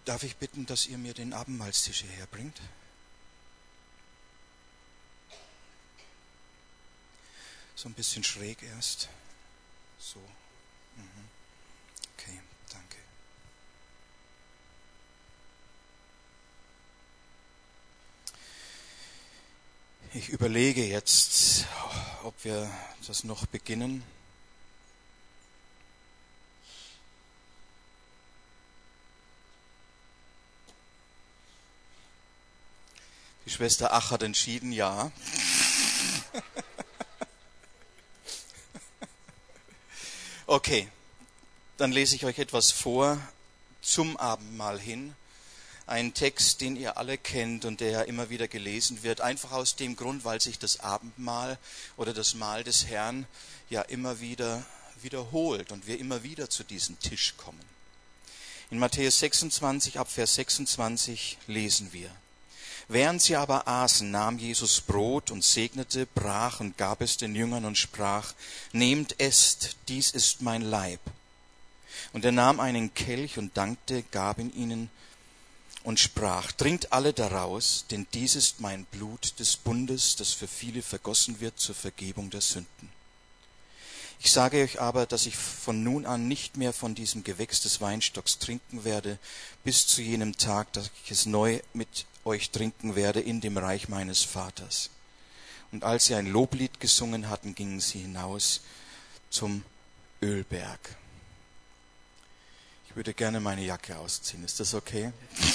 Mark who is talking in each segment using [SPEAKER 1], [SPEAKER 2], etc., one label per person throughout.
[SPEAKER 1] Darf ich bitten, dass ihr mir den Abendmahlstisch hierher bringt? So ein bisschen schräg erst. So. Okay, danke. Ich überlege jetzt, ob wir das noch beginnen. Die Schwester Ach hat entschieden, ja. Okay, dann lese ich euch etwas vor zum Abendmahl hin. Ein Text, den ihr alle kennt und der ja immer wieder gelesen wird, einfach aus dem Grund, weil sich das Abendmahl oder das Mahl des Herrn ja immer wieder wiederholt und wir immer wieder zu diesem Tisch kommen. In Matthäus 26, ab Vers 26 lesen wir: Während sie aber aßen, nahm Jesus Brot und segnete, brach und gab es den Jüngern und sprach: Nehmt, esst, dies ist mein Leib. Und er nahm einen Kelch und dankte, gab ihn ihnen und sprach: Trinkt alle daraus, denn dies ist mein Blut des Bundes, das für viele vergossen wird zur Vergebung der Sünden. Ich sage euch aber, dass ich von nun an nicht mehr von diesem Gewächs des Weinstocks trinken werde, bis zu jenem Tag, dass ich es neu mit euch trinken werde in dem Reich meines Vaters. Und als sie ein Loblied gesungen hatten, gingen sie hinaus zum Ölberg. Ich würde gerne meine Jacke ausziehen. Ist das okay?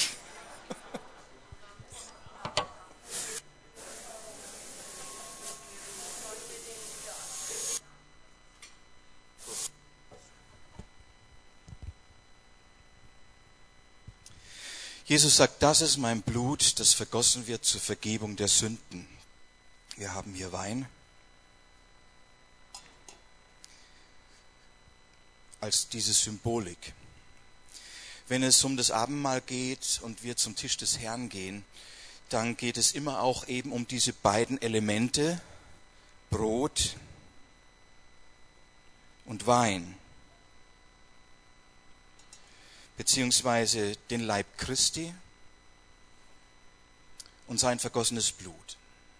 [SPEAKER 1] Jesus sagt, das ist mein Blut, das vergossen wird zur Vergebung der Sünden. Wir haben hier Wein als diese Symbolik. Wenn es um das Abendmahl geht und wir zum Tisch des Herrn gehen, dann geht es immer auch eben um diese beiden Elemente, Brot und Wein, beziehungsweise den Leib Christi und sein vergossenes Blut.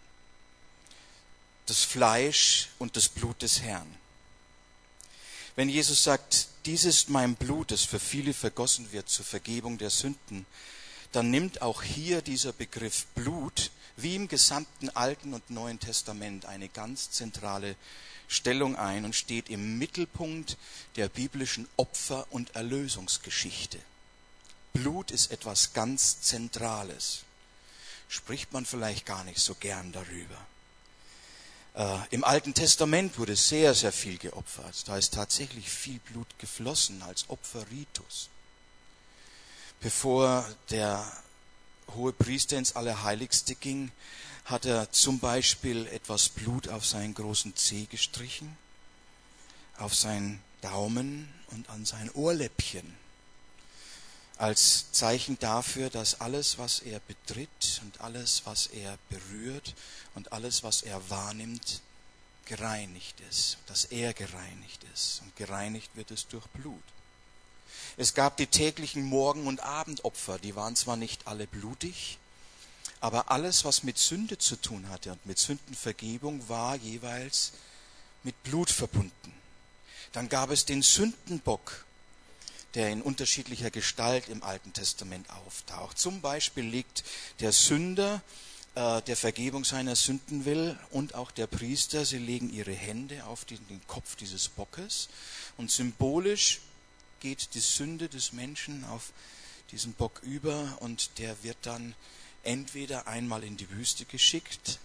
[SPEAKER 1] Das Fleisch und das Blut des Herrn. Wenn Jesus sagt, dies ist mein Blut, das für viele vergossen wird zur Vergebung der Sünden, dann nimmt auch hier dieser Begriff Blut, wie im gesamten Alten und Neuen Testament, eine ganz zentrale Stellung ein und steht im Mittelpunkt der biblischen Opfer- und Erlösungsgeschichte. Blut ist etwas ganz Zentrales. Spricht man vielleicht gar nicht so gern darüber. Im Alten Testament wurde sehr, sehr viel geopfert. Da ist tatsächlich viel Blut geflossen als Opferritus. Bevor der hohe Priester ins Allerheiligste ging, hat er zum Beispiel etwas Blut auf seinen großen Zeh gestrichen, auf seinen Daumen und an sein Ohrläppchen, als Zeichen dafür, dass alles, was er betritt und alles, was er berührt und alles, was er wahrnimmt, gereinigt ist, dass er gereinigt ist. Und gereinigt wird es durch Blut. Es gab die täglichen Morgen- und Abendopfer, die waren zwar nicht alle blutig, aber alles, was mit Sünde zu tun hatte und mit Sündenvergebung, war jeweils mit Blut verbunden. Dann gab es den Sündenbock, der in unterschiedlicher Gestalt im Alten Testament auftaucht. Zum Beispiel legt der Sünder, der Vergebung seiner Sünden will, und auch der Priester, sie legen ihre Hände auf den Kopf dieses Bockes, und symbolisch geht die Sünde des Menschen auf diesen Bock über und der wird dann entweder einmal in die Wüste geschickt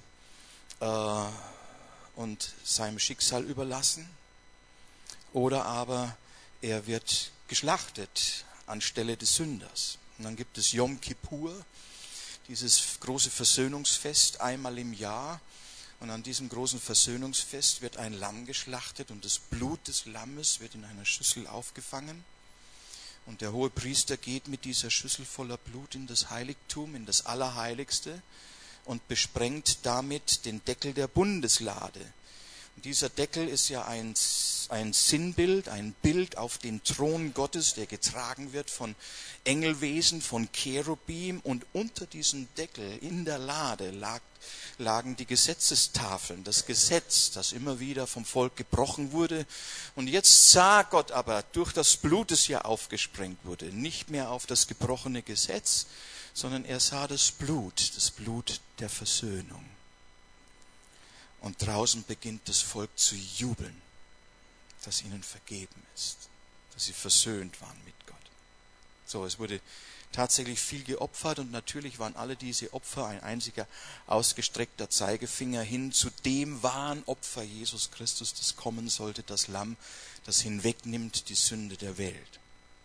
[SPEAKER 1] und seinem Schicksal überlassen, oder aber er wird geschlachtet anstelle des Sünders. Und dann gibt es Yom Kippur, dieses große Versöhnungsfest einmal im Jahr. Und an diesem großen Versöhnungsfest wird ein Lamm geschlachtet und das Blut des Lammes wird in einer Schüssel aufgefangen. Und der hohe Priester geht mit dieser Schüssel voller Blut in das Heiligtum, in das Allerheiligste und besprengt damit den Deckel der Bundeslade. Und dieser Deckel ist ja ein Sinnbild, ein Bild auf den Thron Gottes, der getragen wird von Engelwesen, von Cherubim. Und unter diesem Deckel in der Lade lagen die Gesetzestafeln, das Gesetz, das immer wieder vom Volk gebrochen wurde. Und jetzt sah Gott aber durch das Blut, das ja aufgesprengt wurde, nicht mehr auf das gebrochene Gesetz, sondern er sah das Blut der Versöhnung. Und draußen beginnt das Volk zu jubeln, dass ihnen vergeben ist, dass sie versöhnt waren mit Gott. So, es wurde tatsächlich viel geopfert und natürlich waren alle diese Opfer ein einziger ausgestreckter Zeigefinger hin zu dem wahren Opfer Jesus Christus, das kommen sollte, das Lamm, das hinwegnimmt die Sünde der Welt.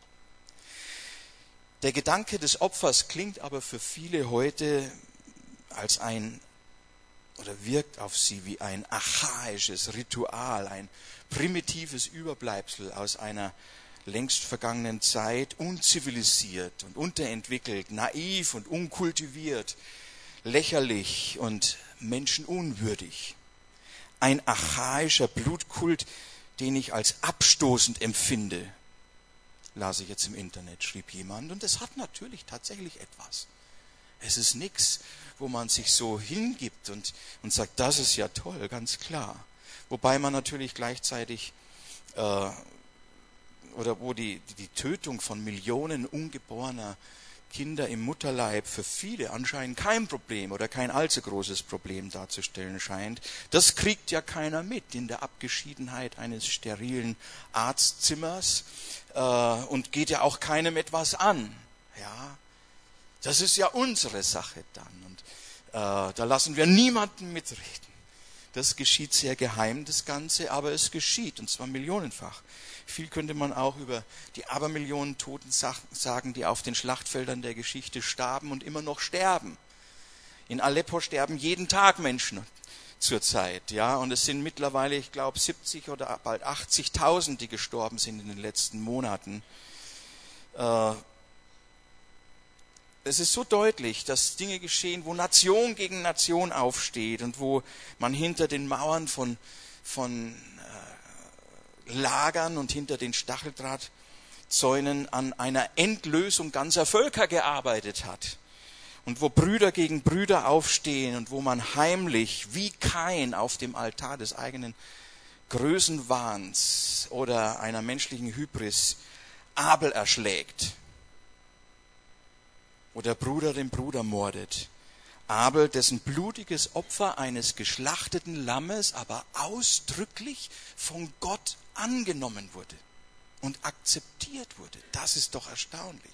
[SPEAKER 1] Der Gedanke des Opfers klingt aber für viele heute als wirkt auf sie wie ein archaisches Ritual, ein primitives Überbleibsel aus einer längst vergangenen Zeit, unzivilisiert und unterentwickelt, naiv und unkultiviert, lächerlich und menschenunwürdig. Ein archaischer Blutkult, den ich als abstoßend empfinde, las ich jetzt im Internet, schrieb jemand. Und es hat natürlich tatsächlich etwas. Es ist nichts, wo man sich so hingibt und sagt, das ist ja toll, ganz klar. Wobei man natürlich gleichzeitig, wo die Tötung von Millionen ungeborener Kinder im Mutterleib für viele anscheinend kein Problem oder kein allzu großes Problem darzustellen scheint. Das kriegt ja keiner mit in der Abgeschiedenheit eines sterilen Arztzimmers und geht ja auch keinem etwas an. Ja, das ist ja unsere Sache dann und da lassen wir niemanden mitreden. Das geschieht sehr geheim, das Ganze, aber es geschieht, und zwar millionenfach. Viel könnte man auch über die Abermillionen Toten sagen, die auf den Schlachtfeldern der Geschichte starben und immer noch sterben. In Aleppo sterben jeden Tag Menschen zurzeit, ja, und es sind mittlerweile, ich glaube, 70 oder bald 80.000, die gestorben sind in den letzten Monaten. Es ist so deutlich, dass Dinge geschehen, wo Nation gegen Nation aufsteht und wo man hinter den Mauern von Lagern und hinter den Stacheldrahtzäunen an einer Endlösung ganzer Völker gearbeitet hat. Und wo Brüder gegen Brüder aufstehen und wo man heimlich wie Kain auf dem Altar des eigenen Größenwahns oder einer menschlichen Hybris Abel erschlägt. Wo der Bruder den Bruder mordet. Abel, dessen blutiges Opfer eines geschlachteten Lammes aber ausdrücklich von Gott angenommen wurde und akzeptiert wurde. Das ist doch erstaunlich.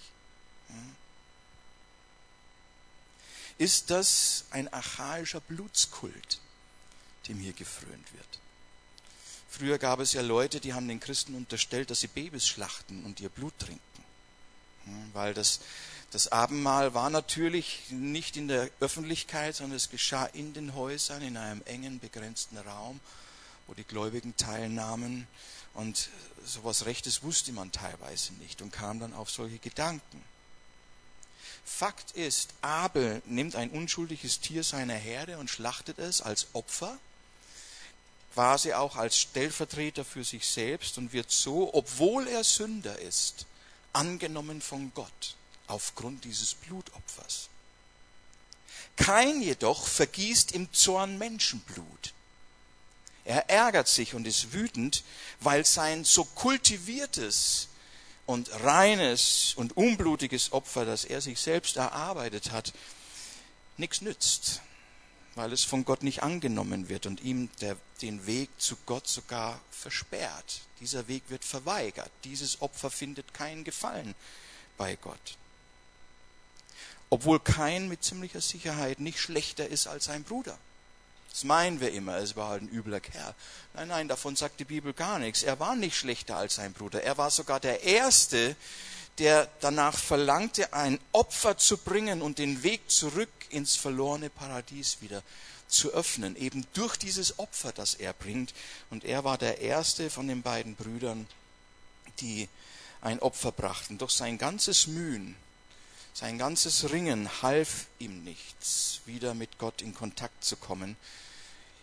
[SPEAKER 1] Ist das ein archaischer Blutskult, dem hier gefrönt wird? Früher gab es ja Leute, die haben den Christen unterstellt, dass sie Babys schlachten und ihr Blut trinken. Weil das Abendmahl war natürlich nicht in der Öffentlichkeit, sondern es geschah in den Häusern, in einem engen, begrenzten Raum, wo die Gläubigen teilnahmen. Und sowas Rechtes wusste man teilweise nicht und kam dann auf solche Gedanken. Fakt ist, Abel nimmt ein unschuldiges Tier seiner Herde und schlachtet es als Opfer, quasi auch als Stellvertreter für sich selbst und wird so, obwohl er Sünder ist, angenommen von Gott aufgrund dieses Blutopfers. Kain jedoch vergießt im Zorn Menschenblut. Er ärgert sich und ist wütend, weil sein so kultiviertes und reines und unblutiges Opfer, das er sich selbst erarbeitet hat, nichts nützt, weil es von Gott nicht angenommen wird und ihm den Weg zu Gott sogar versperrt. Dieser Weg wird verweigert. Dieses Opfer findet keinen Gefallen bei Gott. Obwohl Kain mit ziemlicher Sicherheit nicht schlechter ist als sein Bruder. Das meinen wir immer, es war halt ein übler Kerl. Nein, davon sagt die Bibel gar nichts. Er war nicht schlechter als sein Bruder. Er war sogar der Erste, der danach verlangte, ein Opfer zu bringen und den Weg zurück ins verlorene Paradies wieder zu öffnen. Eben durch dieses Opfer, das er bringt. Und er war der Erste von den beiden Brüdern, die ein Opfer brachten. Doch sein ganzes Mühen, sein ganzes Ringen half ihm nichts, wieder mit Gott in Kontakt zu kommen.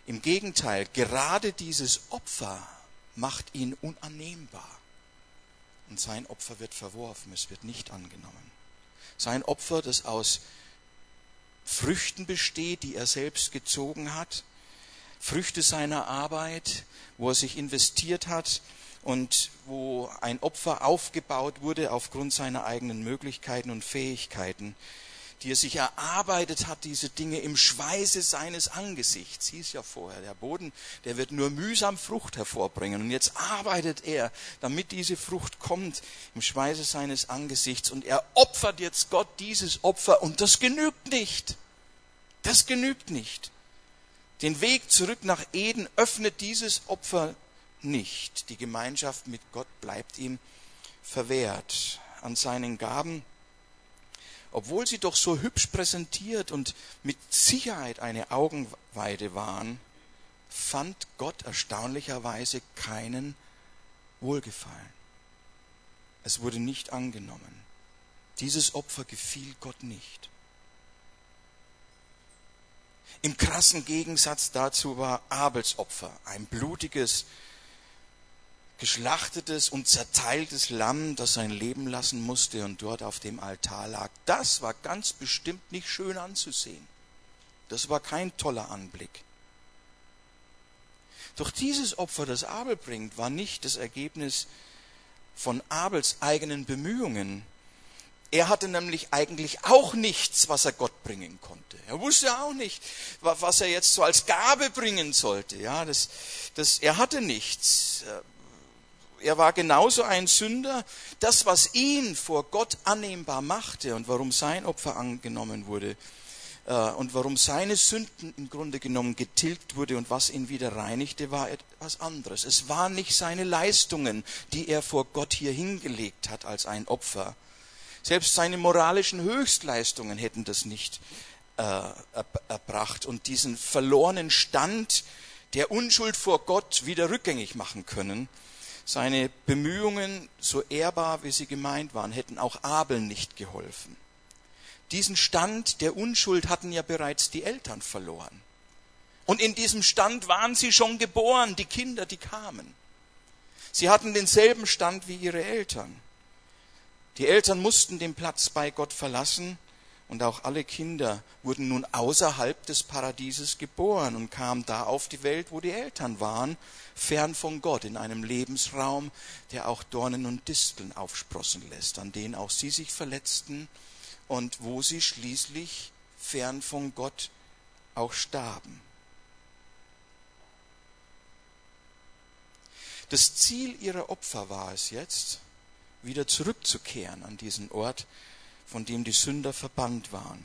[SPEAKER 1] Im Gegenteil, gerade dieses Opfer macht ihn unannehmbar. Und sein Opfer wird verworfen, es wird nicht angenommen. Sein Opfer, das aus Früchten besteht, die er selbst gezogen hat, Früchte seiner Arbeit, wo er sich investiert hat und wo ein Opfer aufgebaut wurde aufgrund seiner eigenen Möglichkeiten und Fähigkeiten, die er sich erarbeitet hat, diese Dinge im Schweiße seines Angesichts. Hieß ja vorher, der Boden, der wird nur mühsam Frucht hervorbringen. Und jetzt arbeitet er, damit diese Frucht kommt, im Schweiße seines Angesichts. Und er opfert jetzt Gott dieses Opfer. Und das genügt nicht. Das genügt nicht. Den Weg zurück nach Eden öffnet dieses Opfer nicht. Die Gemeinschaft mit Gott bleibt ihm verwehrt. An seinen Gaben, obwohl sie doch so hübsch präsentiert und mit Sicherheit eine Augenweide waren, fand Gott erstaunlicherweise keinen Wohlgefallen. Es wurde nicht angenommen. Dieses Opfer gefiel Gott nicht. Im krassen Gegensatz dazu war Abels Opfer, ein blutiges, geschlachtetes und zerteiltes Lamm, das sein Leben lassen musste und dort auf dem Altar lag. Das war ganz bestimmt nicht schön anzusehen. Das war kein toller Anblick. Doch dieses Opfer, das Abel bringt, war nicht das Ergebnis von Abels eigenen Bemühungen. Er hatte nämlich eigentlich auch nichts, was er Gott bringen konnte. Er wusste auch nicht, was er jetzt so als Gabe bringen sollte. Ja, er hatte nichts. Er war genauso ein Sünder. Das, was ihn vor Gott annehmbar machte und warum sein Opfer angenommen wurde und warum seine Sünden im Grunde genommen getilgt wurde und was ihn wieder reinigte, war etwas anderes. Es waren nicht seine Leistungen, die er vor Gott hier hingelegt hat als ein Opfer. Selbst seine moralischen Höchstleistungen hätten das nicht erbracht und diesen verlorenen Stand der Unschuld vor Gott wieder rückgängig machen können. Seine Bemühungen, so ehrbar wie sie gemeint waren, hätten auch Abel nicht geholfen. Diesen Stand der Unschuld hatten ja bereits die Eltern verloren. Und in diesem Stand waren sie schon geboren, die Kinder, die kamen. Sie hatten denselben Stand wie ihre Eltern. Die Eltern mussten den Platz bei Gott verlassen und auch alle Kinder wurden nun außerhalb des Paradieses geboren und kamen da auf die Welt, wo die Eltern waren, fern von Gott, in einem Lebensraum, der auch Dornen und Disteln aufsprossen lässt, an denen auch sie sich verletzten und wo sie schließlich fern von Gott auch starben. Das Ziel ihrer Opfer war es jetzt, wieder zurückzukehren an diesen Ort, von dem die Sünder verbannt waren.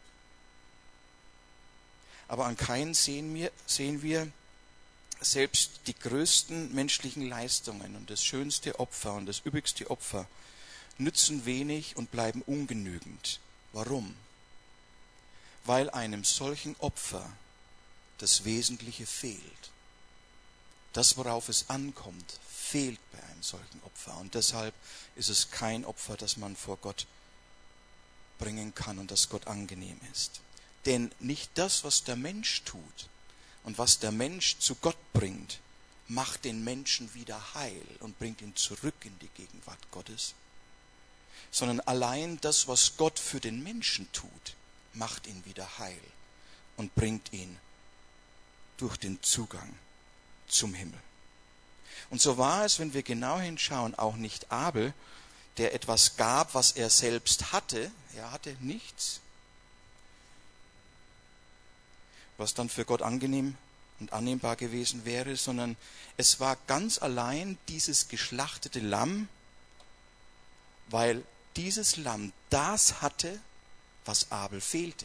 [SPEAKER 1] Aber an Kain sehen wir, selbst die größten menschlichen Leistungen und das schönste Opfer und das üppigste Opfer nützen wenig und bleiben ungenügend. Warum? Weil einem solchen Opfer das Wesentliche fehlt. Das, worauf es ankommt, fehlt bei einem solchen Opfer. Und deshalb ist es kein Opfer, das man vor Gott bringen kann und das Gott angenehm ist. Denn nicht das, was der Mensch tut und was der Mensch zu Gott bringt, macht den Menschen wieder heil und bringt ihn zurück in die Gegenwart Gottes. Sondern allein das, was Gott für den Menschen tut, macht ihn wieder heil und bringt ihn durch den Zugang zum Himmel. Und so war es, wenn wir genau hinschauen, auch nicht Abel, der etwas gab, was er selbst hatte. Er hatte nichts, was dann für Gott angenehm und annehmbar gewesen wäre, sondern es war ganz allein dieses geschlachtete Lamm, weil dieses Lamm das hatte, was Abel fehlte.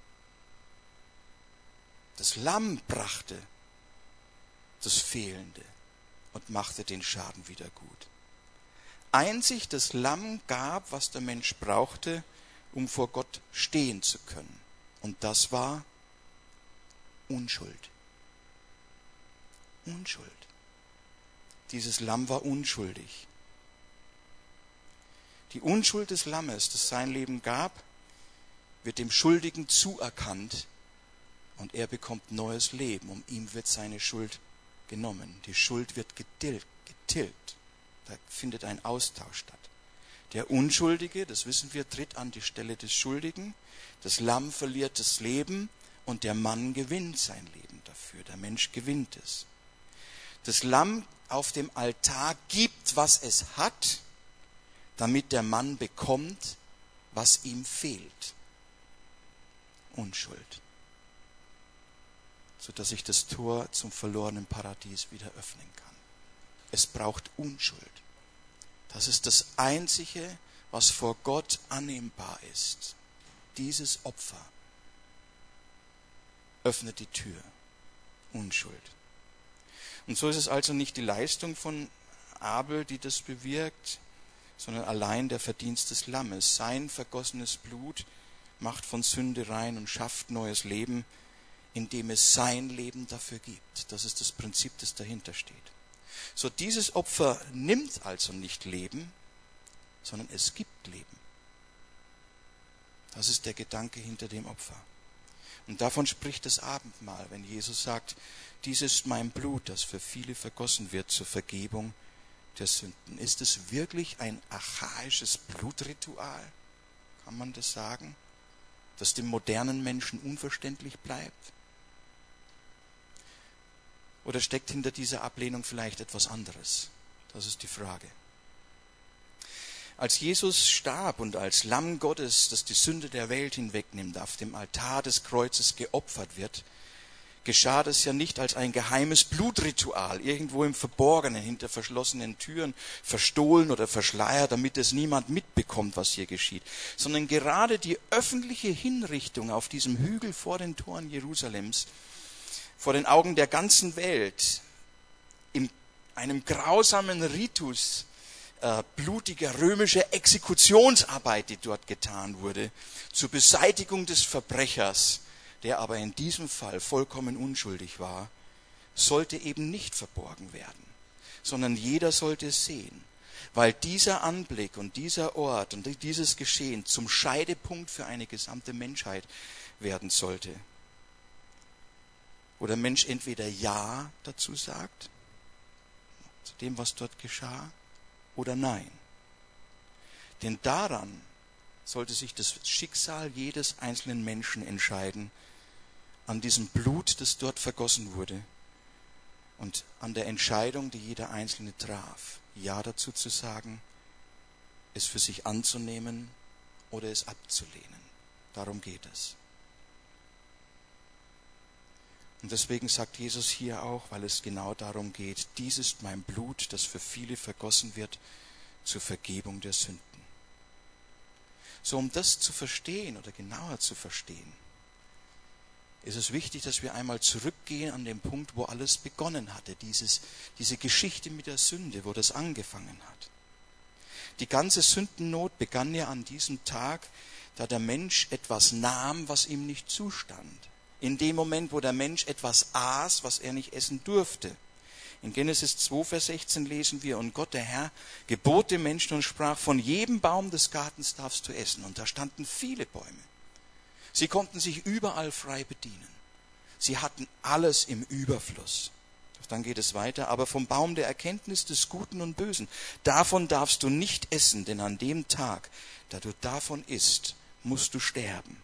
[SPEAKER 1] Das Lamm brachte das Fehlende und machte den Schaden wieder gut. Einzig das Lamm gab, was der Mensch brauchte, um vor Gott stehen zu können. Und das war Unschuld. Unschuld. Dieses Lamm war unschuldig. Die Unschuld des Lammes, das sein Leben gab, wird dem Schuldigen zuerkannt Und er bekommt neues Leben. Um ihm wird seine Schuld genommen. Die Schuld wird getilgt. Da findet ein Austausch statt. Der Unschuldige, das wissen wir, tritt an die Stelle des Schuldigen. Das Lamm verliert das Leben und der Mann gewinnt sein Leben dafür. Der Mensch gewinnt es. Das Lamm auf dem Altar gibt, was es hat, damit der Mann bekommt, was ihm fehlt. Unschuld. Sodass sich das Tor zum verlorenen Paradies wieder öffnen kann. Es braucht Unschuld. Das ist das Einzige, was vor Gott annehmbar ist. Dieses Opfer öffnet die Tür. Unschuld. Und so ist es also nicht die Leistung von Abel, die das bewirkt, sondern allein der Verdienst des Lammes. Sein vergossenes Blut macht von Sünde rein und schafft neues Leben, indem es sein Leben dafür gibt. Das ist das Prinzip, das dahinter steht. So, dieses Opfer nimmt also nicht Leben, sondern es gibt Leben. Das ist der Gedanke hinter dem Opfer. Und davon spricht das Abendmahl, wenn Jesus sagt, dies ist mein Blut, das für viele vergossen wird zur Vergebung der Sünden. Ist es wirklich ein archaisches Blutritual? Kann man das sagen? Das dem modernen Menschen unverständlich bleibt? Oder steckt hinter dieser Ablehnung vielleicht etwas anderes? Das ist die Frage. Als Jesus starb und als Lamm Gottes, das die Sünde der Welt hinwegnimmt, auf dem Altar des Kreuzes geopfert wird, geschah das ja nicht als ein geheimes Blutritual, irgendwo im Verborgenen, hinter verschlossenen Türen, verstohlen oder verschleiert, damit es niemand mitbekommt, was hier geschieht, sondern gerade die öffentliche Hinrichtung auf diesem Hügel vor den Toren Jerusalems, vor den Augen der ganzen Welt, in einem grausamen Ritus, blutiger römischer Exekutionsarbeit, die dort getan wurde, zur Beseitigung des Verbrechers, der aber in diesem Fall vollkommen unschuldig war, sollte eben nicht verborgen werden, sondern jeder sollte es sehen, weil dieser Anblick und dieser Ort und dieses Geschehen zum Scheidepunkt für eine gesamte Menschheit werden sollte. Wo der Mensch entweder Ja dazu sagt, zu dem, was dort geschah, oder Nein. Denn daran sollte sich das Schicksal jedes einzelnen Menschen entscheiden, an diesem Blut, das dort vergossen wurde, und an der Entscheidung, die jeder Einzelne traf, Ja dazu zu sagen, es für sich anzunehmen oder es abzulehnen. Darum geht es. Und deswegen sagt Jesus hier auch, weil es genau darum geht, dies ist mein Blut, das für viele vergossen wird, zur Vergebung der Sünden. So, um das zu verstehen oder genauer zu verstehen, ist es wichtig, dass wir einmal zurückgehen an den Punkt, wo alles begonnen hatte, diese Geschichte mit der Sünde, wo das angefangen hat. Die ganze Sündennot begann ja an diesem Tag, da der Mensch etwas nahm, was ihm nicht zustand. In dem Moment, wo der Mensch etwas aß, was er nicht essen durfte. In Genesis 2, Vers 16 lesen wir, und Gott, der Herr, gebot dem Menschen und sprach, von jedem Baum des Gartens darfst du essen. Und da standen viele Bäume. Sie konnten sich überall frei bedienen. Sie hatten alles im Überfluss. Dann geht es weiter, aber vom Baum der Erkenntnis des Guten und Bösen, davon darfst du nicht essen, denn an dem Tag, da du davon isst, musst du sterben.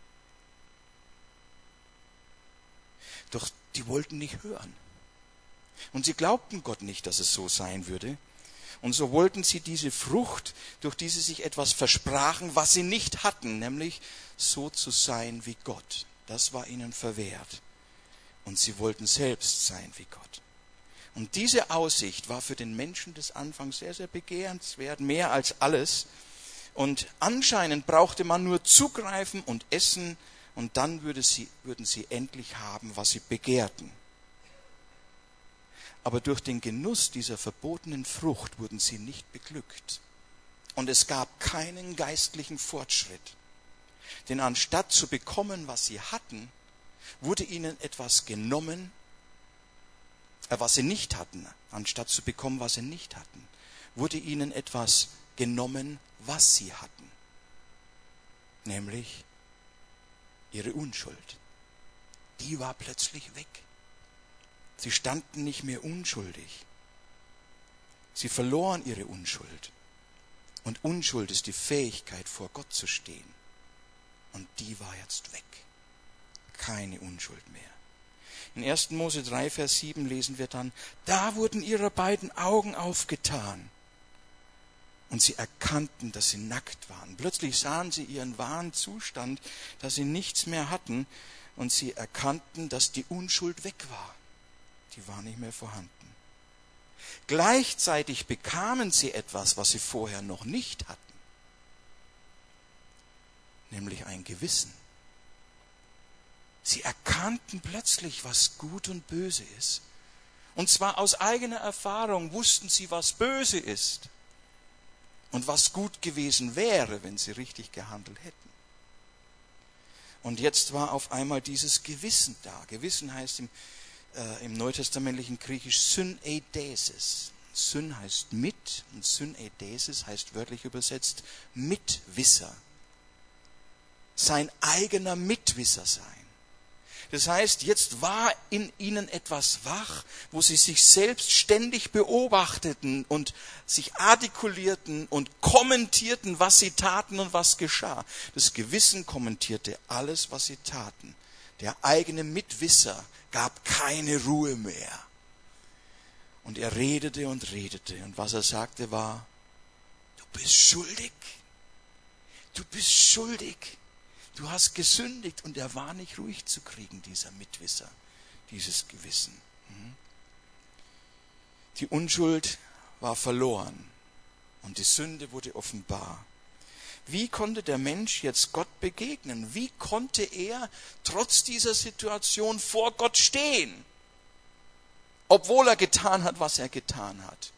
[SPEAKER 1] Doch die wollten nicht hören. Und sie glaubten Gott nicht, dass es so sein würde. Und so wollten sie diese Frucht, durch die sie sich etwas versprachen, was sie nicht hatten, nämlich so zu sein wie Gott. Das war ihnen verwehrt. Und sie wollten selbst sein wie Gott. Und diese Aussicht war für den Menschen des Anfangs sehr, sehr begehrenswert, mehr als alles. Und anscheinend brauchte man nur zugreifen und essen, und dann würden sie endlich haben, was sie begehrten. Aber durch den Genuss dieser verbotenen Frucht wurden sie nicht beglückt. Und es gab keinen geistlichen Fortschritt. Denn anstatt zu bekommen, was sie hatten, wurde ihnen etwas genommen, was sie nicht hatten. Anstatt zu bekommen, was sie nicht hatten, wurde ihnen etwas genommen, was sie hatten. Nämlich ihre Unschuld. die war plötzlich weg. Sie standen nicht mehr unschuldig. Sie verloren ihre Unschuld. Und Unschuld ist die Fähigkeit, vor Gott zu stehen. Und die war jetzt weg. Keine Unschuld mehr. In 1. Mose 3, Vers 7 lesen wir dann, da wurden ihre beiden Augen aufgetan. Und sie erkannten, dass sie nackt waren. Plötzlich sahen sie ihren wahren Zustand, dass sie nichts mehr hatten. Und sie erkannten, dass die Unschuld weg war. Die war nicht mehr vorhanden. Gleichzeitig bekamen sie etwas, was sie vorher noch nicht hatten. Nämlich ein Gewissen. Sie erkannten plötzlich, was gut und böse ist. Und zwar aus eigener Erfahrung wussten sie, was böse ist. Und was gut gewesen wäre, wenn sie richtig gehandelt hätten. Und jetzt war auf einmal dieses Gewissen da. Gewissen heißt im neutestamentlichen Griechisch Syneidesis. Syn heißt mit und Syneidesis heißt wörtlich übersetzt Mitwisser. Sein eigener Mitwisser sein. Das heißt, jetzt war in ihnen etwas wach, wo sie sich selbst ständig beobachteten und sich artikulierten und kommentierten, was sie taten und was geschah. Das Gewissen kommentierte alles, was sie taten. Der eigene Mitwisser gab keine Ruhe mehr. Und er redete und redete. Und was er sagte war, du bist schuldig. Du bist schuldig. Du hast gesündigt. Und er war nicht ruhig zu kriegen, dieser Mitwisser, dieses Gewissen. Die Unschuld war verloren und die Sünde wurde offenbar. Wie konnte der Mensch jetzt Gott begegnen? Wie konnte er trotz dieser Situation vor Gott stehen, obwohl er getan hat, was er getan hat?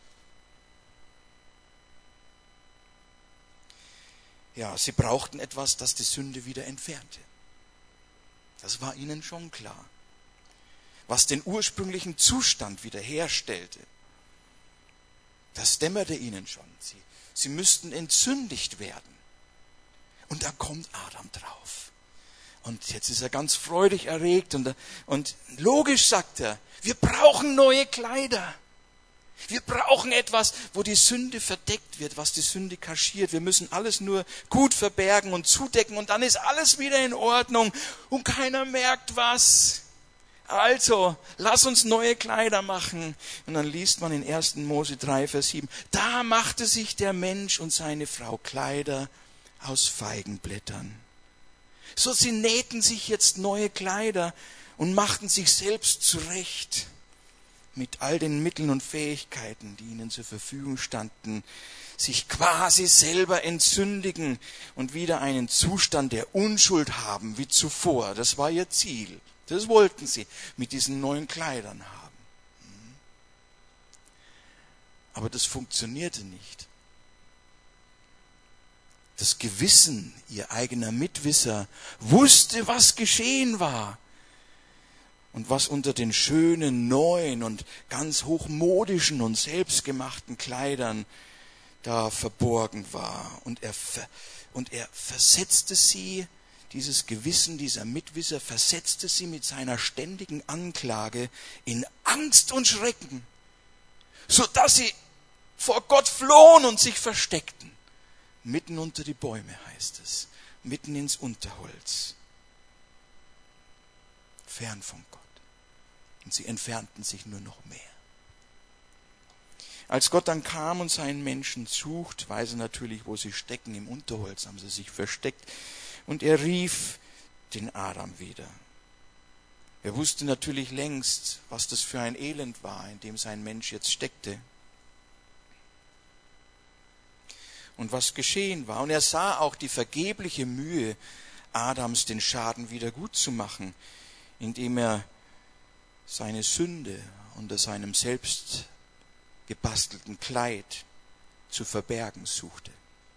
[SPEAKER 1] Ja, sie brauchten etwas, das die Sünde wieder entfernte. Das war ihnen schon klar. Was den ursprünglichen Zustand wiederherstellte, das dämmerte ihnen schon. Sie müssten entsündigt werden. Und dann kommt Adam drauf. Und jetzt ist er ganz freudig erregt. Und logisch sagt er, wir brauchen neue Kleider. Wir brauchen etwas, wo die Sünde verdeckt wird, was die Sünde kaschiert. Wir müssen alles nur gut verbergen und zudecken und dann ist alles wieder in Ordnung und keiner merkt was. Also, lass uns neue Kleider machen. Und dann liest man in 1. Mose 3, Vers 7, da machte sich der Mensch und seine Frau Kleider aus Feigenblättern. So, sie nähten sich jetzt neue Kleider und machten sich selbst zurecht. Mit all den Mitteln und Fähigkeiten, die ihnen zur Verfügung standen, sich quasi selber entsündigen und wieder einen Zustand der Unschuld haben wie zuvor. Das war ihr Ziel. Das wollten sie mit diesen neuen Kleidern haben. Aber das funktionierte nicht. Das Gewissen, ihr eigener Mitwisser, wusste, was geschehen war. Und was unter den schönen, neuen und ganz hochmodischen und selbstgemachten Kleidern da verborgen war. Und er versetzte sie, dieses Gewissen, dieser Mitwisser, versetzte sie mit seiner ständigen Anklage in Angst und Schrecken, sodass sie vor Gott flohen und sich versteckten. Mitten unter die Bäume heißt es, mitten ins Unterholz. Fern von Gott. Und sie entfernten sich nur noch mehr. Als Gott dann kam und seinen Menschen sucht, weiß er natürlich, wo sie stecken. Im Unterholz haben sie sich versteckt. Und er rief den Adam wieder. Er wusste natürlich längst, was das für ein Elend war, in dem sein Mensch jetzt steckte. Und was geschehen war. Und er sah auch die vergebliche Mühe Adams, den Schaden wieder gut zu machen, indem er seine Sünde unter seinem selbst gebastelten Kleid zu verbergen suchte.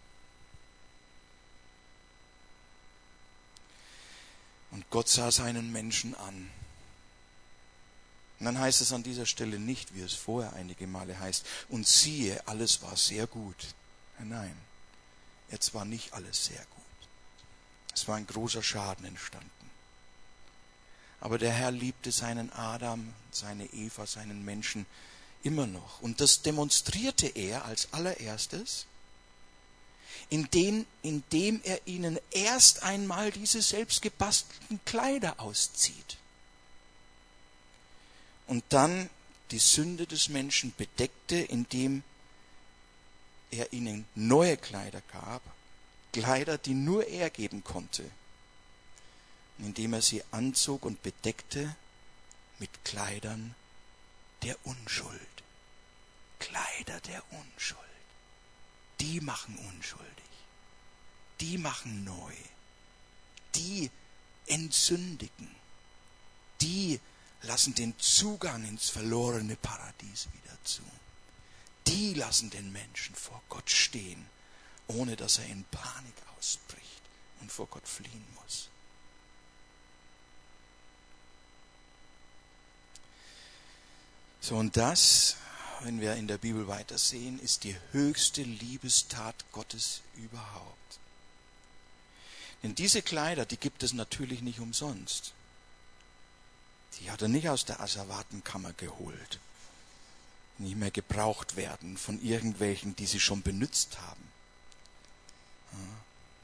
[SPEAKER 1] Und Gott sah seinen Menschen an. Und dann heißt es an dieser Stelle nicht, wie es vorher einige Male heißt, und siehe, alles war sehr gut. Nein, jetzt war nicht alles sehr gut. Es war ein großer Schaden entstanden. Aber der Herr liebte seinen Adam, seine Eva, seinen Menschen immer noch. Und das demonstrierte er als allererstes, indem er ihnen erst einmal diese selbstgebastelten Kleider auszieht. Und dann die Sünde des Menschen bedeckte, indem er ihnen neue Kleider gab, Kleider, die nur er geben konnte, indem er sie anzog und bedeckte mit Kleidern der Unschuld. Kleider der Unschuld. Die machen unschuldig. Die machen neu. Die entsündigen. Die lassen den Zugang ins verlorene Paradies wieder zu. Die lassen den Menschen vor Gott stehen, ohne dass er in Panik ausbricht und vor Gott fliehen muss. So, und das, wenn wir in der Bibel weitersehen, ist die höchste Liebestat Gottes überhaupt. Denn diese Kleider, die gibt es natürlich nicht umsonst. Die hat er nicht aus der Asservatenkammer geholt. Nicht mehr gebraucht werden von irgendwelchen, die sie schon benutzt haben. Ja.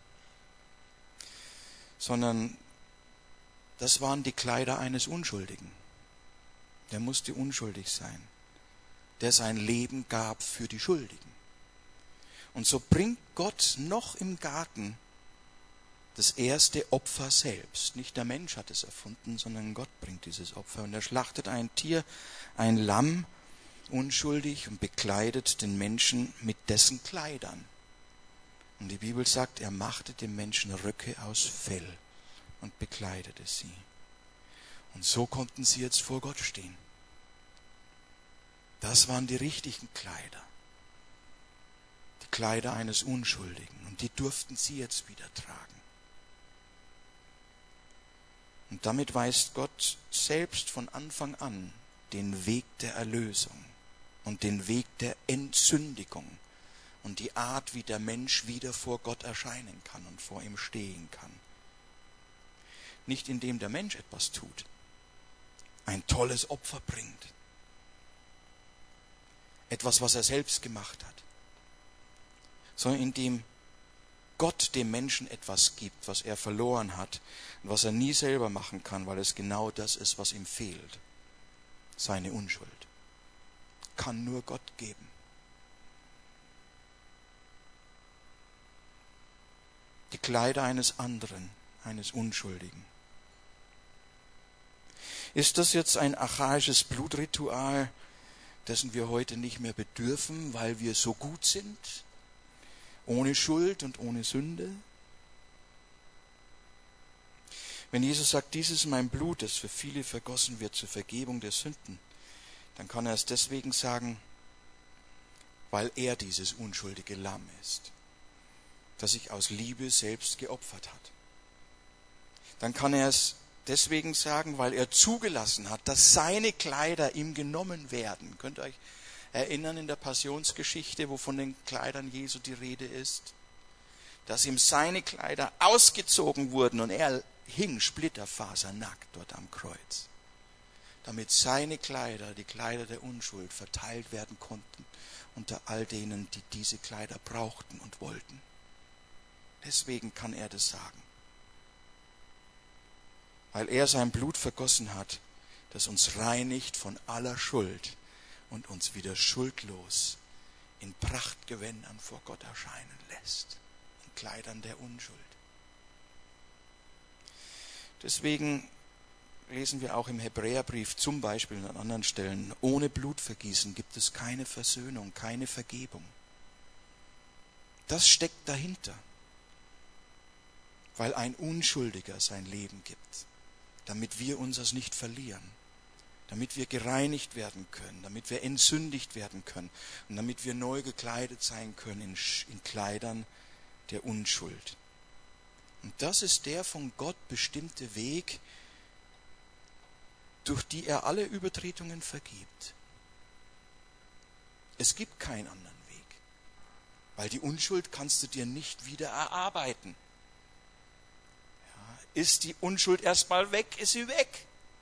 [SPEAKER 1] Sondern das waren die Kleider eines Unschuldigen. Der musste unschuldig sein, der sein Leben gab für die Schuldigen. Und so bringt Gott noch im Garten das erste Opfer selbst. Nicht der Mensch hat es erfunden, sondern Gott bringt dieses Opfer. Und er schlachtet ein Tier, ein Lamm, unschuldig, und bekleidet den Menschen mit dessen Kleidern. Und die Bibel sagt, er machte dem Menschen Röcke aus Fell und bekleidete sie. Und so konnten sie jetzt vor Gott stehen. Das waren die richtigen Kleider. Die Kleider eines Unschuldigen. Und die durften sie jetzt wieder tragen. Und damit weist Gott selbst von Anfang an den Weg der Erlösung und den Weg der Entsündigung und die Art, wie der Mensch wieder vor Gott erscheinen kann und vor ihm stehen kann. Nicht indem der Mensch etwas tut, ein tolles Opfer bringt, etwas, was er selbst gemacht hat, sondern indem Gott dem Menschen etwas gibt, was er verloren hat und was er nie selber machen kann, weil es genau das ist, was ihm fehlt. Seine Unschuld. Kann nur Gott geben. Die Kleider eines anderen, eines Unschuldigen. Ist das jetzt ein archaisches Blutritual, dessen wir heute nicht mehr bedürfen, weil wir so gut sind? Ohne Schuld und ohne Sünde? Wenn Jesus sagt, dies ist mein Blut, das für viele vergossen wird zur Vergebung der Sünden, dann kann er es deswegen sagen, weil er dieses unschuldige Lamm ist, das sich aus Liebe selbst geopfert hat. Dann kann er es deswegen sagen, weil er zugelassen hat, dass seine Kleider ihm genommen werden. Könnt ihr euch erinnern in der Passionsgeschichte, wo von den Kleidern Jesu die Rede ist? Dass ihm seine Kleider ausgezogen wurden und er hing splitterfasernackt dort am Kreuz. Damit seine Kleider, die Kleider der Unschuld, verteilt werden konnten unter all denen, die diese Kleider brauchten und wollten. Deswegen kann er das sagen. Weil er sein Blut vergossen hat, das uns reinigt von aller Schuld und uns wieder schuldlos in Prachtgewändern vor Gott erscheinen lässt, in Kleidern der Unschuld. Deswegen lesen wir auch im Hebräerbrief zum Beispiel und an anderen Stellen, ohne Blutvergießen gibt es keine Versöhnung, keine Vergebung. Das steckt dahinter, weil ein Unschuldiger sein Leben gibt, damit wir unseres nicht verlieren, damit wir gereinigt werden können, damit wir entsündigt werden können und damit wir neu gekleidet sein können in Kleidern der Unschuld. Und das ist der von Gott bestimmte Weg, durch die er alle Übertretungen vergibt. Es gibt keinen anderen Weg, weil die Unschuld kannst du dir nicht wieder erarbeiten. Ja, ist die Unschuld erstmal weg, ist sie weg.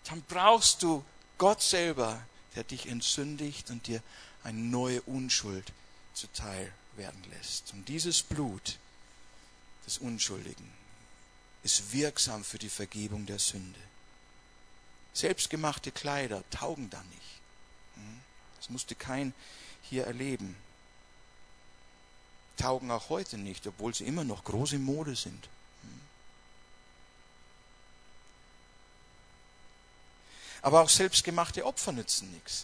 [SPEAKER 1] dann brauchst du Gott selber, der dich entsündigt und dir eine neue Unschuld zuteil werden lässt. Und dieses Blut des Unschuldigen ist wirksam für die Vergebung der Sünde. Selbstgemachte Kleider taugen da nicht. Das musste kein hier erleben. Taugen auch heute nicht, obwohl sie immer noch große Mode sind. Aber auch selbstgemachte Opfer nützen nichts.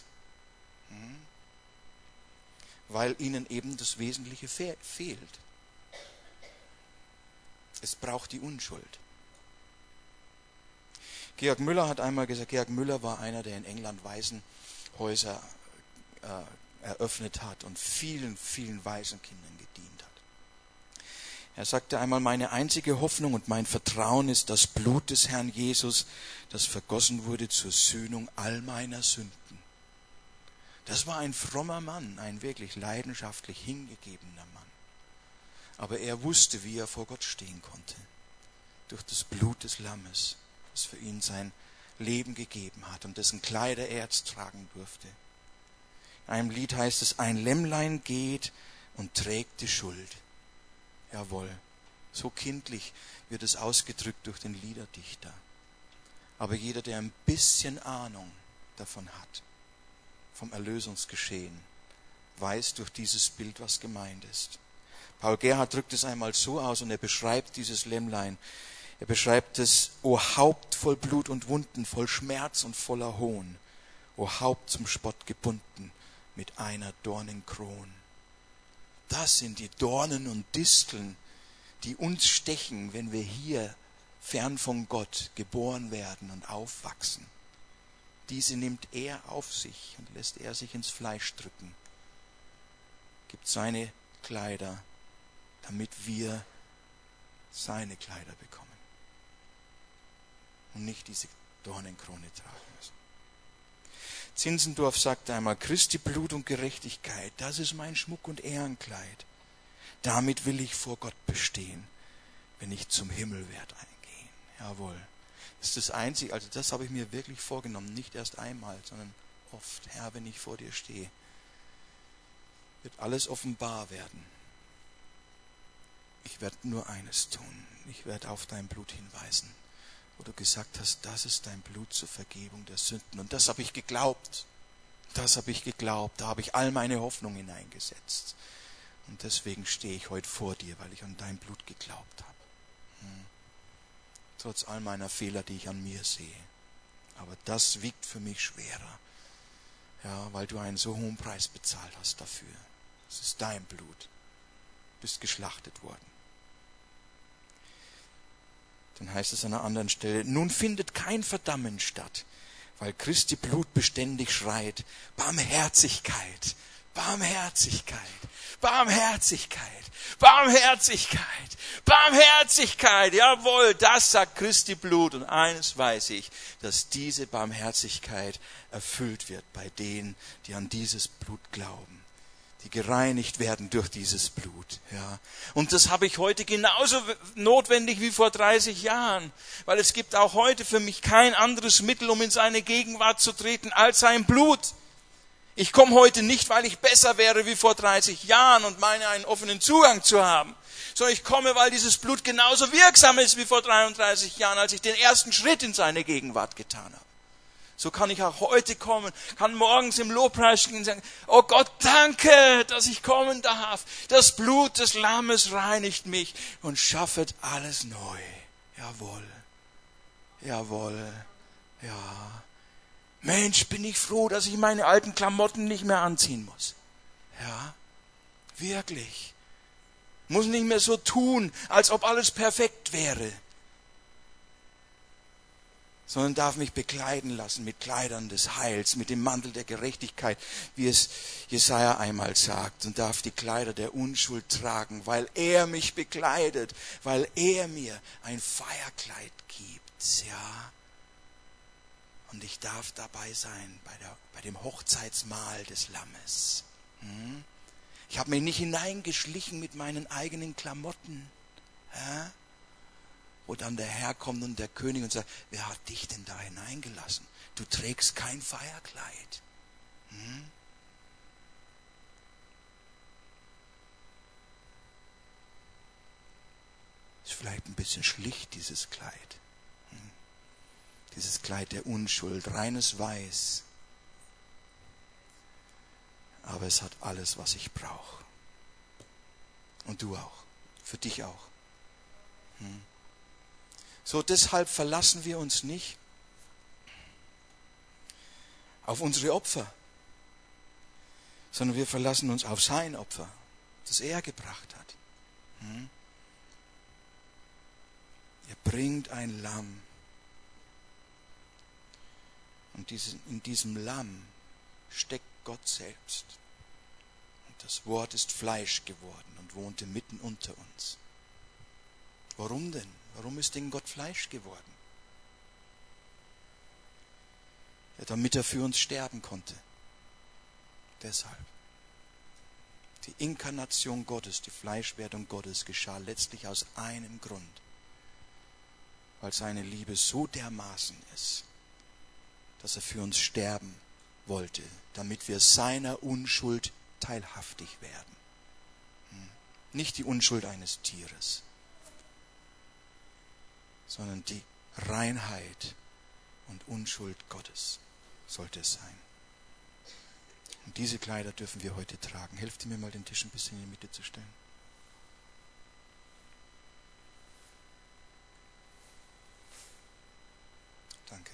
[SPEAKER 1] Weil ihnen eben das Wesentliche fehlt. Es braucht die Unschuld. Georg Müller hat einmal gesagt, Georg Müller war einer, der in England Waisenhäuser eröffnet hat und vielen, vielen Waisenkindern gedient hat. Er sagte einmal, meine einzige Hoffnung und mein Vertrauen ist das Blut des Herrn Jesus, das vergossen wurde zur Sühnung all meiner Sünden. Das war ein frommer Mann, ein wirklich leidenschaftlich hingegebener Mann. Aber er wusste, wie er vor Gott stehen konnte. Durch das Blut des Lammes, das für ihn sein Leben gegeben hat und dessen Kleider er jetzt tragen durfte. In einem Lied heißt es, ein Lämmlein geht und trägt die Schuld. Jawohl, so kindlich wird es ausgedrückt durch den Liederdichter. Aber jeder, der ein bisschen Ahnung davon hat, vom Erlösungsgeschehen, weiß durch dieses Bild, was gemeint ist. Paul Gerhard drückt es einmal so aus und er beschreibt dieses Lämmlein. Er beschreibt es, o Haupt voll Blut und Wunden, voll Schmerz und voller Hohn, o Haupt zum Spott gebunden mit einer Dornenkron. Das sind die Dornen und Disteln, die uns stechen, wenn wir hier fern von Gott geboren werden und aufwachsen. Diese nimmt er auf sich und lässt er sich ins Fleisch drücken, gibt seine Kleider, damit wir seine Kleider bekommen und nicht diese Dornenkrone tragen müssen. Zinzendorf sagte einmal, Christi Blut und Gerechtigkeit, das ist mein Schmuck und Ehrenkleid. Damit will ich vor Gott bestehen, wenn ich zum Himmel werde eingehen. Jawohl. Das ist das Einzige, also das habe ich mir wirklich vorgenommen, nicht erst einmal, sondern oft. Herr, wenn ich vor dir stehe, wird alles offenbar werden. Ich werde nur eines tun. Ich werde auf dein Blut hinweisen, wo du gesagt hast, das ist dein Blut zur Vergebung der Sünden. Und das habe ich geglaubt. Das habe ich geglaubt. Da habe ich all meine Hoffnung hineingesetzt. Und deswegen stehe ich heute vor dir, weil ich an dein Blut geglaubt habe. Trotz all meiner Fehler, die ich an mir sehe. Aber das wiegt für mich schwerer. Ja, weil du einen so hohen Preis bezahlt hast dafür. Es ist dein Blut. Du bist geschlachtet worden. Dann heißt es an einer anderen Stelle, nun findet kein Verdammen statt, weil Christi Blut beständig schreit, Barmherzigkeit, Barmherzigkeit, Barmherzigkeit, Barmherzigkeit, Barmherzigkeit. Jawohl, das sagt Christi Blut. Und eines weiß ich, dass diese Barmherzigkeit erfüllt wird bei denen, die an dieses Blut glauben, die gereinigt werden durch dieses Blut. Ja. Und das habe ich heute genauso notwendig wie vor 30 Jahren, weil es gibt auch heute für mich kein anderes Mittel, um in seine Gegenwart zu treten, als sein Blut. Ich komme heute nicht, weil ich besser wäre wie vor 30 Jahren und meine einen offenen Zugang zu haben, sondern ich komme, weil dieses Blut genauso wirksam ist wie vor 33 Jahren, als ich den ersten Schritt in seine Gegenwart getan habe. So kann ich auch heute kommen, kann morgens im Lobpreis stehen und sagen, oh Gott, danke, dass ich kommen darf. Das Blut des Lammes reinigt mich und schaffet alles neu. Jawohl, jawohl, ja. Mensch, bin ich froh, dass ich meine alten Klamotten nicht mehr anziehen muss. Ja, wirklich. Muss nicht mehr so tun, als ob alles perfekt wäre, sondern darf mich bekleiden lassen mit Kleidern des Heils, mit dem Mantel der Gerechtigkeit, wie es Jesaja einmal sagt, und darf die Kleider der Unschuld tragen, weil er mich bekleidet, weil er mir ein Feierkleid gibt, ja. Und ich darf dabei sein bei dem Hochzeitsmahl des Lammes. Ich habe mich nicht hineingeschlichen mit meinen eigenen Klamotten. Ja? wo dann der Herr kommt und der König und sagt, wer hat dich denn da hineingelassen? Du trägst kein Feierkleid. Ist vielleicht ein bisschen schlicht, dieses Kleid. Dieses Kleid der Unschuld, reines Weiß. Aber es hat alles, was ich brauche. Und du auch. Für dich auch. So, deshalb verlassen wir uns nicht auf unsere Opfer, sondern wir verlassen uns auf sein Opfer, das er gebracht hat. Er bringt ein Lamm. Und in diesem Lamm steckt Gott selbst. Und das Wort ist Fleisch geworden und wohnte mitten unter uns. Warum denn? Warum ist denn Gott Fleisch geworden? Ja, damit er für uns sterben konnte. Deshalb. Die Inkarnation Gottes, die Fleischwerdung Gottes geschah letztlich aus einem Grund. Weil seine Liebe so dermaßen ist, dass er für uns sterben wollte, damit wir seiner Unschuld teilhaftig werden. Nicht die Unschuld eines Tieres, sondern die Reinheit und Unschuld Gottes sollte es sein. Und diese Kleider dürfen wir heute tragen. Helft mir mal, den Tisch ein bisschen in die Mitte zu stellen. Danke.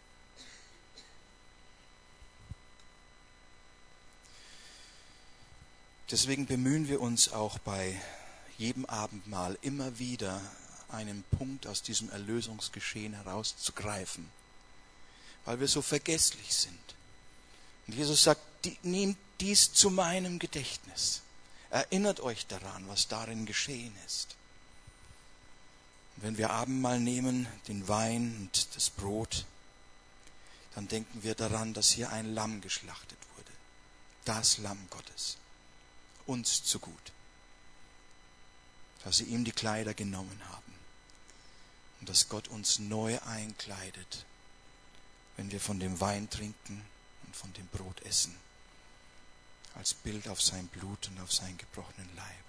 [SPEAKER 1] Deswegen bemühen wir uns auch bei jedem Abendmahl immer wieder, einen Punkt aus diesem Erlösungsgeschehen herauszugreifen, weil wir so vergesslich sind. Und Jesus sagt, nehmt dies zu meinem Gedächtnis. Erinnert euch daran, was darin geschehen ist. Und wenn wir Abendmahl nehmen, den Wein und das Brot, dann denken wir daran, dass hier ein Lamm geschlachtet wurde. Das Lamm Gottes. Uns zugut. Dass sie ihm die Kleider genommen haben. Und dass Gott uns neu einkleidet, wenn wir von dem Wein trinken und von dem Brot essen. Als Bild auf sein Blut und auf seinen gebrochenen Leib.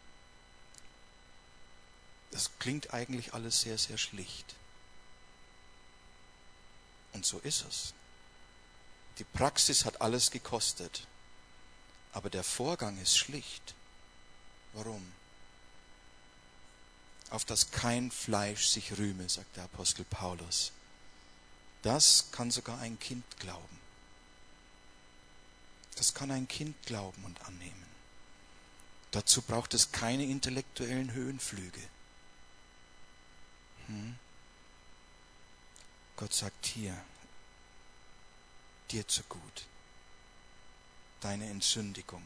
[SPEAKER 1] Das klingt eigentlich alles sehr, sehr schlicht. Und so ist es. Die Praxis hat alles gekostet. Aber der Vorgang ist schlicht. Warum? Auf dass kein Fleisch sich rühme, sagt der Apostel Paulus. Das kann sogar ein Kind glauben. Das kann ein Kind glauben und annehmen. Dazu braucht es keine intellektuellen Höhenflüge. Gott sagt hier, dir zugut, deine Entsündigung.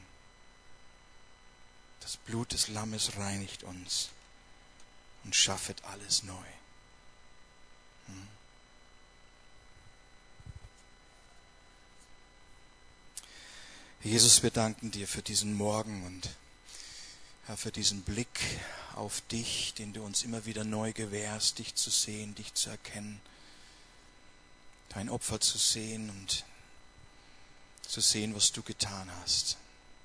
[SPEAKER 1] Das Blut des Lammes reinigt uns und schaffet alles neu. Jesus, wir danken dir für diesen Morgen und Herr, für diesen Blick auf dich, den du uns immer wieder neu gewährst, dich zu sehen, dich zu erkennen, dein Opfer zu sehen und zu sehen, was du getan hast.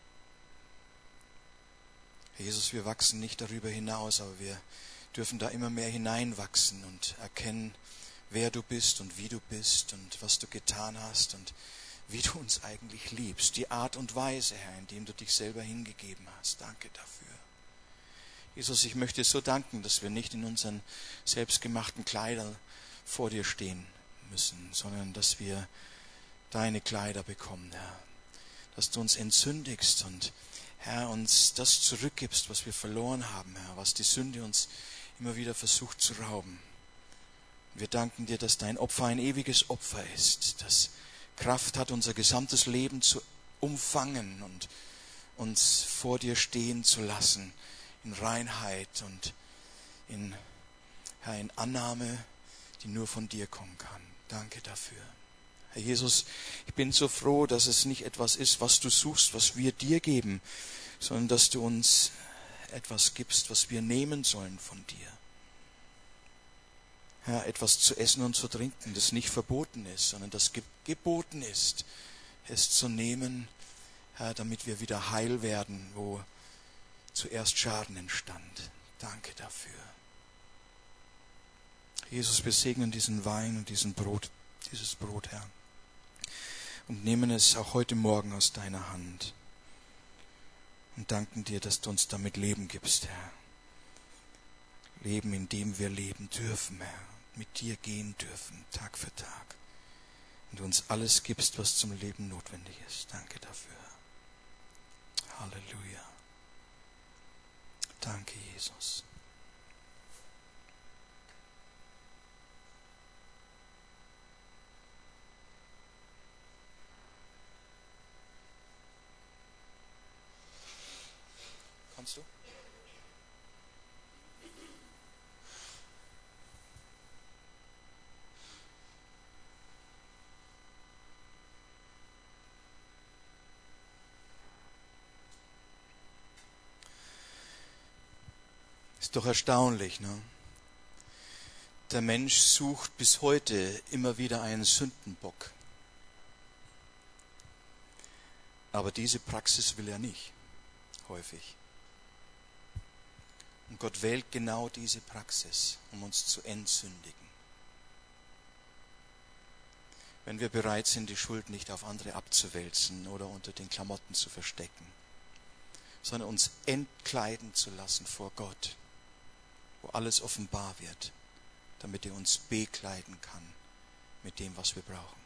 [SPEAKER 1] Herr Jesus, wir wachsen nicht darüber hinaus, aber wir dürfen da immer mehr hineinwachsen und erkennen, wer du bist und wie du bist und was du getan hast und wie du uns eigentlich liebst. Die Art und Weise, Herr, in dem du dich selber hingegeben hast. Danke dafür. Jesus, ich möchte so danken, dass wir nicht in unseren selbstgemachten Kleidern vor dir stehen müssen, sondern dass wir deine Kleider bekommen, Herr. Dass du uns entsündigst und, Herr, uns das zurückgibst, was wir verloren haben, Herr, was die Sünde uns immer wieder versucht zu rauben. Wir danken dir, dass dein Opfer ein ewiges Opfer ist, das Kraft hat, unser gesamtes Leben zu umfangen und uns vor dir stehen zu lassen, in Reinheit und in Annahme, die nur von dir kommen kann. Danke dafür. Herr Jesus, ich bin so froh, dass es nicht etwas ist, was du suchst, was wir dir geben, sondern dass du uns etwas gibst, was wir nehmen sollen von dir. ja, etwas zu essen und zu trinken, das nicht verboten ist, sondern das geboten ist, es zu nehmen, Herr, damit wir wieder heil werden, wo zuerst Schaden entstand. Danke dafür. Jesus, wir segnen diesen Wein und dieses Brot, Herr, und nehmen es auch heute Morgen aus deiner Hand und danken dir, dass du uns damit Leben gibst, Herr. Leben, in dem wir leben dürfen, Herr, mit dir gehen dürfen, Tag für Tag. Und du uns alles gibst, was zum Leben notwendig ist. Danke dafür. Halleluja. Danke, Jesus. Kannst du? Ist doch erstaunlich, ne? Der Mensch sucht bis heute immer wieder einen Sündenbock. Aber diese Praxis will er nicht, häufig. Und Gott wählt genau diese Praxis, um uns zu entsündigen. Wenn wir bereit sind, die Schuld nicht auf andere abzuwälzen oder unter den Klamotten zu verstecken, sondern uns entkleiden zu lassen vor Gott, wo alles offenbar wird, damit er uns bekleiden kann mit dem, was wir brauchen.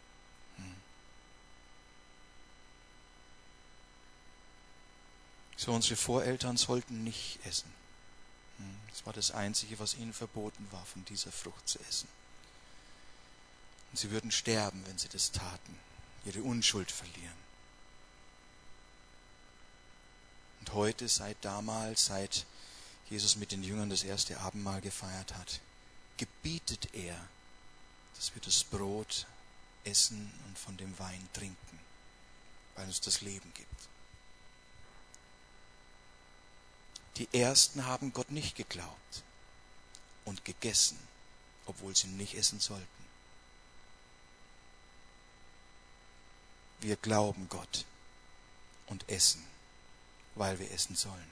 [SPEAKER 1] So, unsere Voreltern sollten nicht essen. Das war das Einzige, was ihnen verboten war, von dieser Frucht zu essen. Und sie würden sterben, wenn sie das taten, ihre Unschuld verlieren. Und heute, seit Jesus mit den Jüngern das erste Abendmahl gefeiert hat, gebietet er, dass wir das Brot essen und von dem Wein trinken, weil uns das Leben gibt. Die Ersten haben Gott nicht geglaubt und gegessen, obwohl sie nicht essen sollten. Wir glauben Gott und essen, weil wir essen sollen.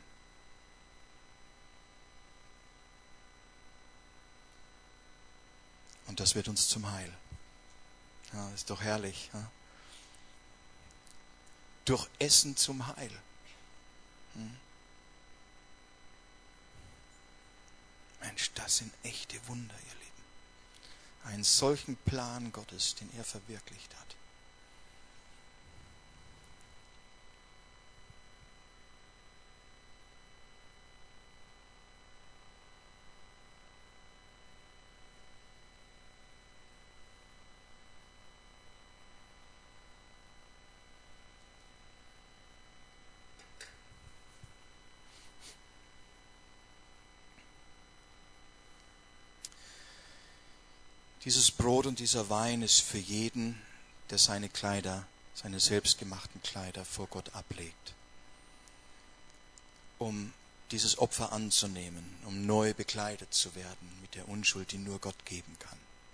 [SPEAKER 1] Und das wird uns zum Heil. Ja, ist doch herrlich. Ja? Durch Essen zum Heil. Mensch, das sind echte Wunder, ihr Lieben. Einen solchen Plan Gottes, den er verwirklicht hat. Dieses Brot und dieser Wein ist für jeden, der seine Kleider, seine selbstgemachten Kleider vor Gott ablegt, um dieses Opfer anzunehmen, um neu bekleidet zu werden mit der Unschuld, die nur Gott geben kann.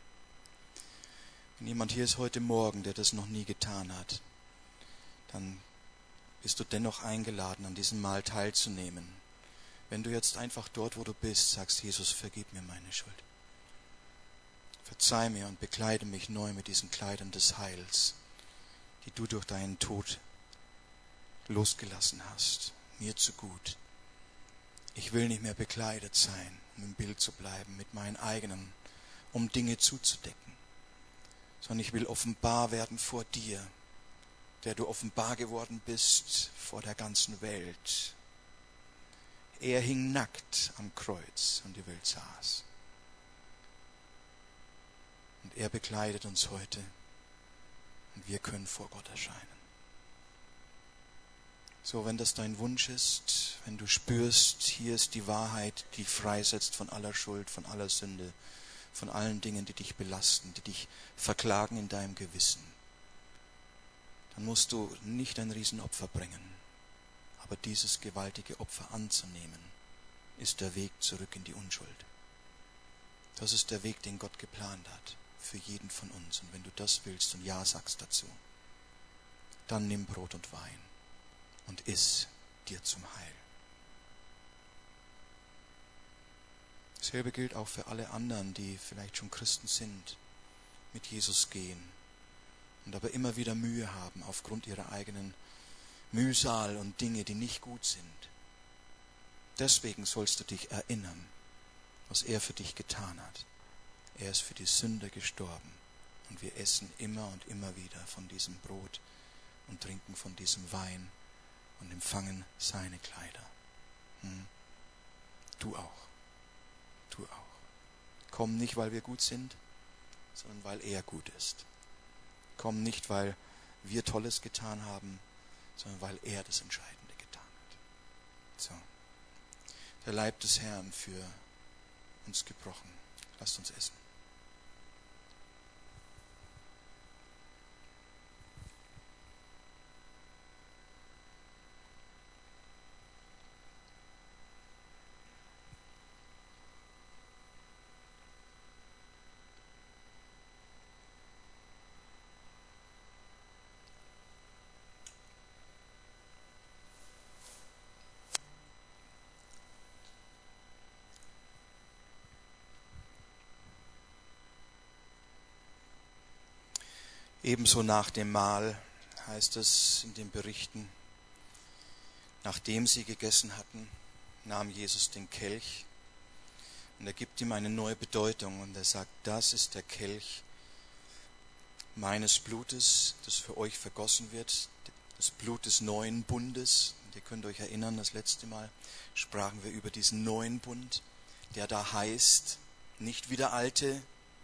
[SPEAKER 1] Wenn jemand hier ist heute Morgen, der das noch nie getan hat, dann bist du dennoch eingeladen, an diesem Mahl teilzunehmen. Wenn du jetzt einfach dort, wo du bist, sagst, Jesus, vergib mir meine Schuld. Verzeih mir und bekleide mich neu mit diesen Kleidern des Heils, die du durch deinen Tod losgelassen hast, mir zu gut. Ich will nicht mehr bekleidet sein, um im Bild zu bleiben, mit meinen eigenen, um Dinge zuzudecken, sondern ich will offenbar werden vor dir, der du offenbar geworden bist vor der ganzen Welt. Er hing nackt am Kreuz und die Welt sah's. Und er bekleidet uns heute und wir können vor Gott erscheinen. So, wenn das dein Wunsch ist, wenn du spürst, hier ist die Wahrheit, die freisetzt von aller Schuld, von aller Sünde, von allen Dingen, die dich belasten, die dich verklagen in deinem Gewissen, dann musst du nicht ein Riesenopfer bringen. Aber dieses gewaltige Opfer anzunehmen, ist der Weg zurück in die Unschuld. Das ist der Weg, den Gott geplant hat für jeden von uns. Und wenn du das willst und Ja sagst dazu, dann nimm Brot und Wein und iss dir zum Heil. Dasselbe gilt auch für alle anderen, die vielleicht schon Christen sind, mit Jesus gehen und aber immer wieder Mühe haben aufgrund ihrer eigenen Mühsal und Dinge, die nicht gut sind. Deswegen sollst du dich erinnern, was er für dich getan hat. Er ist für die Sünder gestorben und wir essen immer und immer wieder von diesem Brot und trinken von diesem Wein und empfangen seine Kleider. Du auch. Du auch. Komm nicht, weil wir gut sind, sondern weil er gut ist. Komm nicht, weil wir Tolles getan haben, sondern weil er das Entscheidende getan hat. So. Der Leib des Herrn für uns gebrochen. Lasst uns essen. Ebenso nach dem Mahl heißt es in den Berichten, nachdem sie gegessen hatten, nahm Jesus den Kelch und er gibt ihm eine neue Bedeutung und er sagt, das ist der Kelch meines Blutes, das für euch vergossen wird, das Blut des neuen Bundes. Und ihr könnt euch erinnern, das letzte Mal sprachen wir über diesen neuen Bund, der da heißt, nicht wie der alte.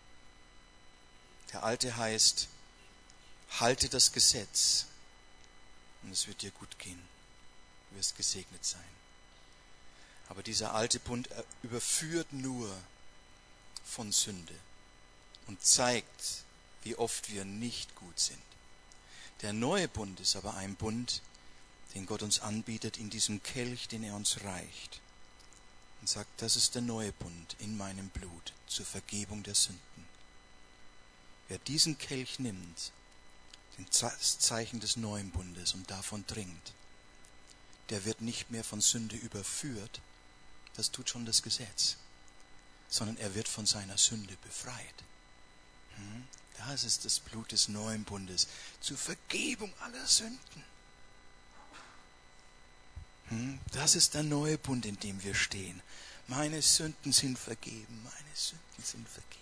[SPEAKER 1] Der alte heißt, halte das Gesetz und es wird dir gut gehen. Du wirst gesegnet sein. Aber dieser alte Bund überführt nur von Sünde und zeigt, wie oft wir nicht gut sind. Der neue Bund ist aber ein Bund, den Gott uns anbietet in diesem Kelch, den er uns reicht. Und sagt, das ist der neue Bund in meinem Blut zur Vergebung der Sünden. Wer diesen Kelch nimmt, das Zeichen des neuen Bundes und davon trinkt, der wird nicht mehr von Sünde überführt, das tut schon das Gesetz, sondern er wird von seiner Sünde befreit. Das ist das Blut des neuen Bundes zur Vergebung aller Sünden. Das ist der neue Bund, in dem wir stehen. Meine Sünden sind vergeben, meine Sünden sind vergeben.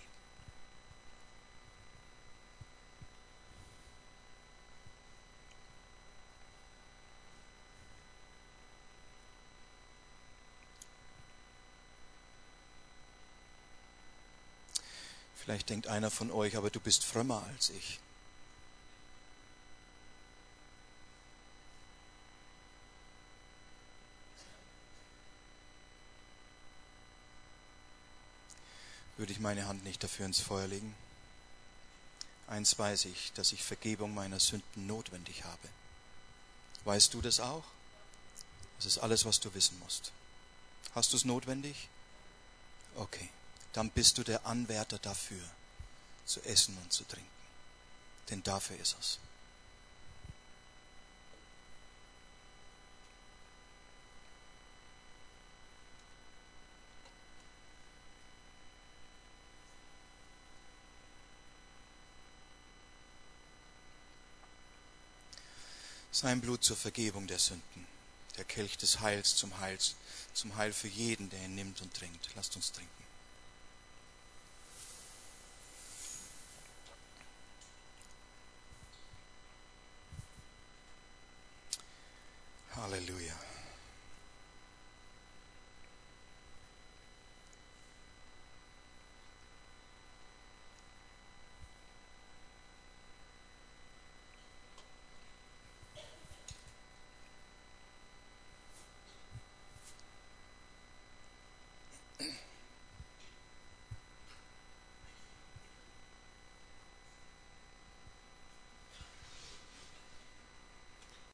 [SPEAKER 1] Vielleicht denkt einer von euch, aber du bist frömmer als ich. Würde ich meine Hand nicht dafür ins Feuer legen? Eins weiß ich, dass ich Vergebung meiner Sünden notwendig habe. Weißt du das auch? Das ist alles, was du wissen musst. Hast du es notwendig? Okay, dann bist du der Anwärter dafür, zu essen und zu trinken. Denn dafür ist es. Sein Blut zur Vergebung der Sünden. Der Kelch des Heils zum Heil für jeden, der ihn nimmt und trinkt. Lasst uns trinken. Halleluja.